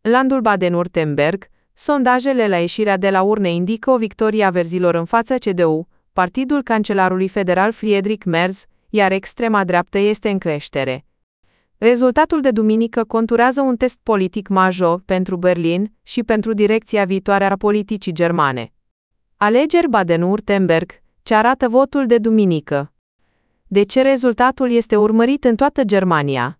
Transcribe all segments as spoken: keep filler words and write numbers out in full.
landul Baden-Württemberg, sondajele la ieșirea de la urne indică o victorie a verzilor în fața C D U, partidul cancelarului federal Friedrich Merz, iar extrema dreaptă este în creștere. Rezultatul de duminică conturează un test politic major pentru Berlin și pentru direcția viitoare a politicii germane. Alegeri Baden-Württemberg, ce arată votul de duminică. De ce rezultatul este urmărit în toată Germania?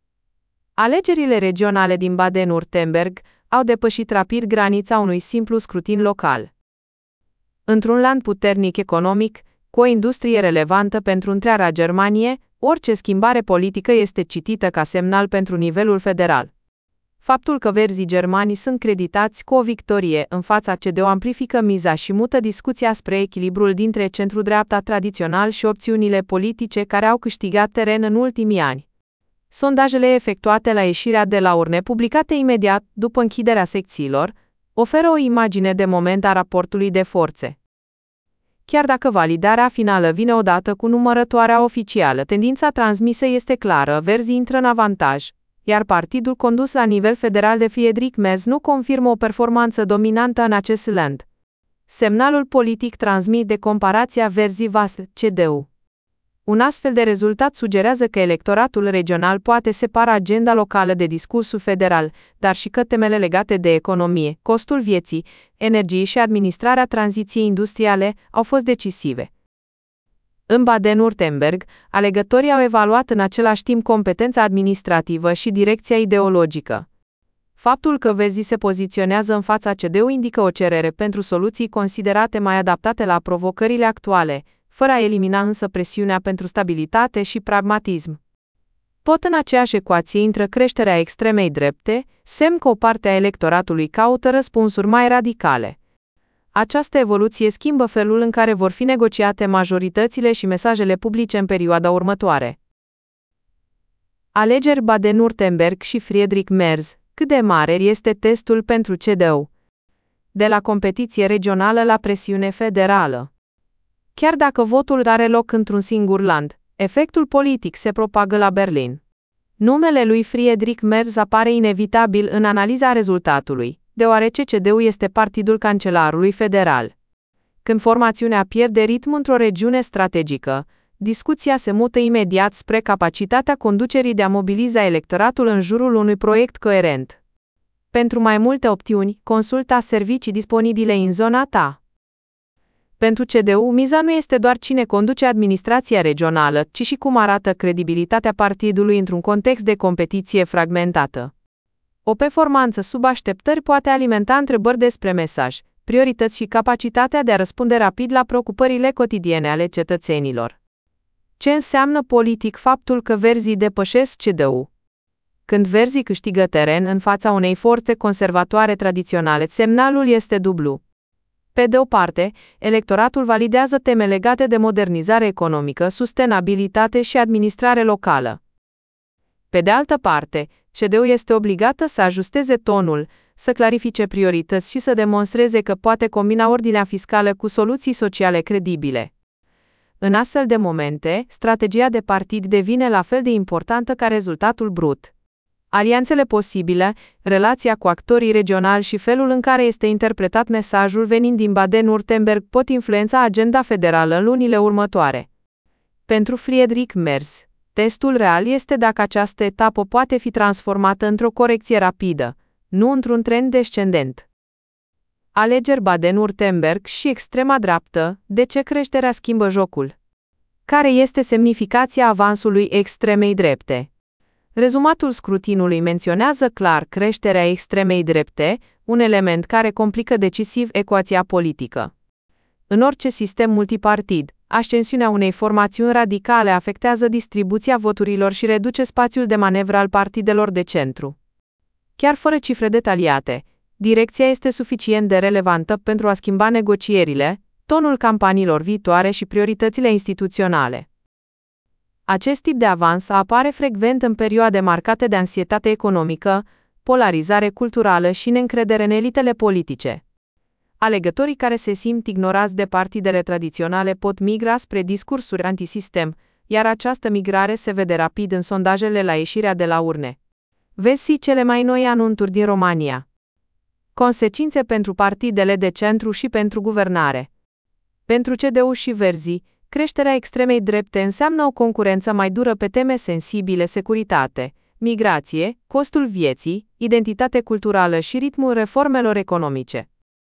Alegerile regionale din Baden-Württemberg au depășit rapid granița unui simplu scrutin local. Într-un land puternic economic, cu o industrie relevantă pentru întreaga Germanie, orice schimbare politică este citită ca semnal pentru nivelul federal. Faptul că verzii germani sunt creditați cu o victorie în fața C D U amplifică miza și mută discuția spre echilibrul dintre centru-dreapta tradițional și opțiunile politice care au câștigat teren în ultimii ani. Sondajele efectuate la ieșirea de la urne, publicate imediat după închiderea secțiilor, oferă o imagine de moment a raportului de forțe. Chiar dacă validarea finală vine odată cu numărătoarea oficială, tendința transmisă este clară, verzii intră în avantaj, iar partidul condus la nivel federal de Friedrich Merz nu confirmă o performanță dominantă în acest land. Semnalul politic transmis de comparația verzii-vas C D U. Un astfel de rezultat sugerează că electoratul regional poate separa agenda locală de discursul federal, dar și că temele legate de economie, costul vieții, energiei și administrarea tranziției industriale au fost decisive. În Baden-Württemberg, alegătorii au evaluat în același timp competența administrativă și direcția ideologică. Faptul că verzii se poziționează în fața C D U indică o cerere pentru soluții considerate mai adaptate la provocările actuale, fără a elimina însă presiunea pentru stabilitate și pragmatism. Pot în aceeași ecuație intră creșterea extremei drepte, semn că o parte a electoratului caută răspunsuri mai radicale. Această evoluție schimbă felul în care vor fi negociate majoritățile și mesajele publice în perioada următoare. Alegeri Baden-Württemberg și Friedrich Merz, cât de mare este testul pentru C D U? De la competiție regională la presiune federală. Chiar dacă votul are loc într-un singur land, efectul politic se propagă la Berlin. Numele lui Friedrich Merz apare inevitabil în analiza rezultatului, deoarece C D U este partidul cancelarului federal. Când formațiunea pierde ritm într-o regiune strategică, discuția se mută imediat spre capacitatea conducerii de a mobiliza electoratul în jurul unui proiect coerent. Pentru mai multe opțiuni, consulta servicii disponibile în zona ta. Pentru C D U, miza nu este doar cine conduce administrația regională, ci și cum arată credibilitatea partidului într-un context de competiție fragmentată. O performanță sub așteptări poate alimenta întrebări despre mesaj, priorități și capacitatea de a răspunde rapid la preocupările cotidiene ale cetățenilor. Ce înseamnă politic faptul că verzii depășesc C D U? Când verzii câștigă teren în fața unei forțe conservatoare tradiționale, semnalul este dublu. Pe de o parte, electoratul validează teme legate de modernizare economică, sustenabilitate și administrare locală. Pe de altă parte, C D U este obligată să ajusteze tonul, să clarifice priorități și să demonstreze că poate combina ordinea fiscală cu soluții sociale credibile. În astfel de momente, strategia de partid devine la fel de importantă ca rezultatul brut. Alianțele posibile, relația cu actorii regionali și felul în care este interpretat mesajul venind din Baden-Württemberg pot influența agenda federală în lunile următoare. Pentru Friedrich Merz, testul real este dacă această etapă poate fi transformată într-o corecție rapidă, nu într-un trend descendent. Alegeri Baden-Württemberg și extrema dreaptă, de ce creșterea schimbă jocul? Care este semnificația avansului extremei drepte? Rezumatul scrutinului menționează clar creșterea extremei drepte, un element care complică decisiv ecuația politică. În orice sistem multipartid, ascensiunea unei formațiuni radicale afectează distribuția voturilor și reduce spațiul de manevră al partidelor de centru. Chiar fără cifre detaliate, direcția este suficient de relevantă pentru a schimba negocierile, tonul campaniilor viitoare și prioritățile instituționale. Acest tip de avans apare frecvent în perioade marcate de ansietate economică, polarizare culturală și neîncredere în elitele politice. Alegătorii care se simt ignorați de partidele tradiționale pot migra spre discursuri antisistem, iar această migrare se vede rapid în sondajele la ieșirea de la urne. Vezi cele mai noi anunțuri din România. Consecințe pentru partidele de centru și pentru guvernare. Pentru C D U și Verzi, creșterea extremei drepte înseamnă o concurență mai dură pe teme sensibile: securitate, migrație, costul vieții, identitate culturală și ritmul reformelor economice.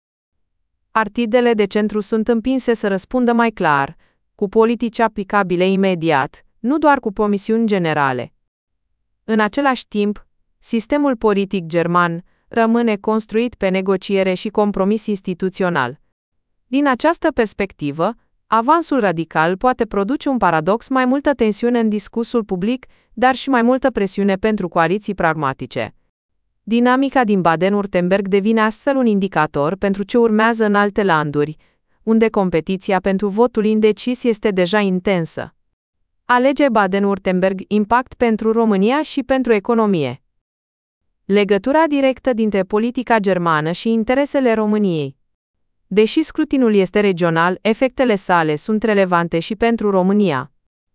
Partidele de centru sunt împinse să răspundă mai clar, cu politici aplicabile imediat, nu doar cu promisiuni generale. În același timp, sistemul politic german rămâne construit pe negociere și compromis instituțional. Din această perspectivă, avansul radical poate produce un paradox: mai multă tensiune în discursul public, dar și mai multă presiune pentru coaliții pragmatice. Dinamica din Baden-Württemberg devine astfel un indicator pentru ce urmează în alte landuri, unde competiția pentru votul indecis este deja intensă. Alegeri Baden-Württemberg: impact pentru România și pentru economie. Legătura directă dintre politica germană și interesele României. Deși scrutinul este regional, efectele sale sunt relevante și pentru România.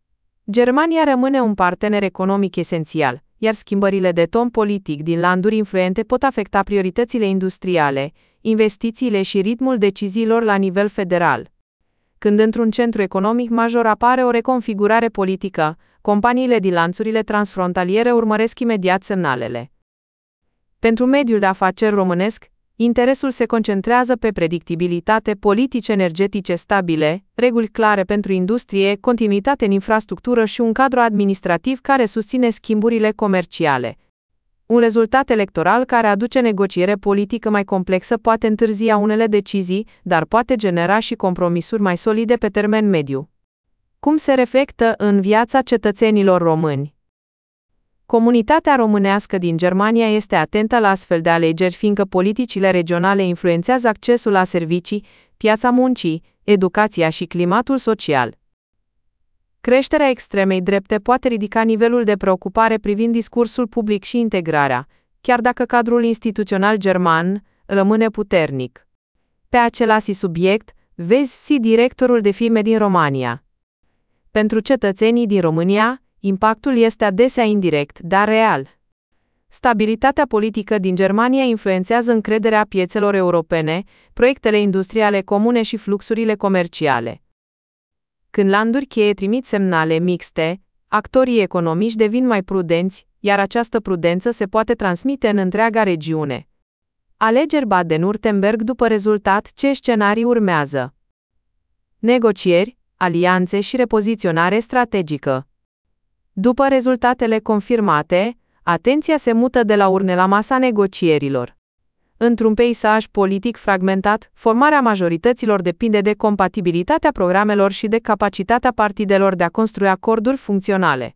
Germania rămâne un partener economic esențial, iar schimbările de ton politic din landuri influente pot afecta prioritățile industriale, investițiile și ritmul deciziilor la nivel federal. Când într-un centru economic major apare o reconfigurare politică, companiile din lanțurile transfrontaliere urmăresc imediat semnalele. Pentru mediul de afaceri românesc, interesul se concentrează pe predictibilitate, politici energetice stabile, reguli clare pentru industrie, continuitate în infrastructură și un cadru administrativ care susține schimburile comerciale. Un rezultat electoral care aduce negociere politică mai complexă poate întârzia unele decizii, dar poate genera și compromisuri mai solide pe termen mediu. Cum se reflectă în viața cetățenilor români? Comunitatea românească din Germania este atentă la astfel de alegeri, fiindcă politicile regionale influențează accesul la servicii, piața muncii, educația și climatul social. Creșterea extremei drepte poate ridica nivelul de preocupare privind discursul public și integrarea, chiar dacă cadrul instituțional german rămâne puternic. Pe același subiect, vezi directorul de filme din România. Pentru cetățenii din România, impactul este adesea indirect, dar real. Stabilitatea politică din Germania influențează încrederea piețelor europene, proiectele industriale comune și fluxurile comerciale. Când landuri cheie trimit semnale mixte, actorii economici devin mai prudenți, iar această prudență se poate transmite în întreaga regiune. Alegeri Baden-Württemberg: după rezultat, ce scenarii urmează? Negocieri, alianțe și repoziționare strategică. După rezultatele confirmate, atenția se mută de la urne la masa negocierilor. Într-un peisaj politic fragmentat, formarea majorităților depinde de compatibilitatea programelor și de capacitatea partidelor de a construi acorduri funcționale.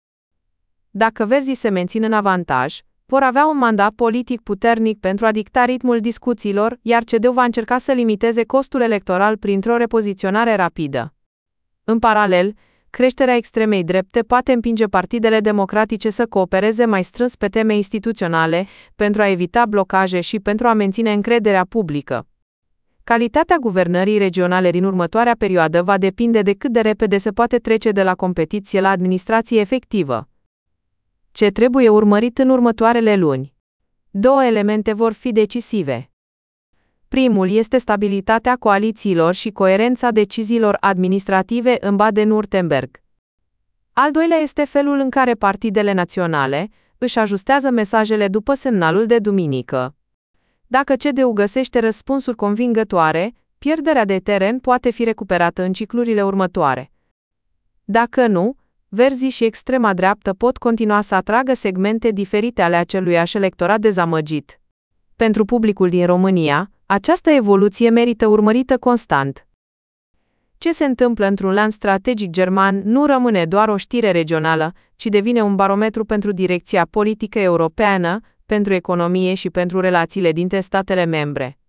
Dacă Verzii se mențin în avantaj, vor avea un mandat politic puternic pentru a dicta ritmul discuțiilor, iar C D U va încerca să limiteze costul electoral printr-o repoziționare rapidă. În paralel, creșterea extremei drepte poate împinge partidele democratice să coopereze mai strâns pe teme instituționale, pentru a evita blocaje și pentru a menține încrederea publică. Calitatea guvernării regionale din următoarea perioadă va depinde de cât de repede se poate trece de la competiție la administrație efectivă. Ce trebuie urmărit în următoarele luni? Două elemente vor fi decisive. Primul este stabilitatea coalițiilor și coerența deciziilor administrative în Baden-Württemberg. Al doilea este felul în care partidele naționale își ajustează mesajele după semnalul de duminică. Dacă C D U găsește răspunsuri convingătoare, pierderea de teren poate fi recuperată în ciclurile următoare. Dacă nu, Verzii și extrema dreaptă pot continua să atragă segmente diferite ale aceluiași electorat dezamăgit. Pentru publicul din România, această evoluție merită urmărită constant. Ce se întâmplă într-un lanț strategic german nu rămâne doar o știre regională, ci devine un barometru pentru direcția politică europeană, pentru economie și pentru relațiile dintre statele membre.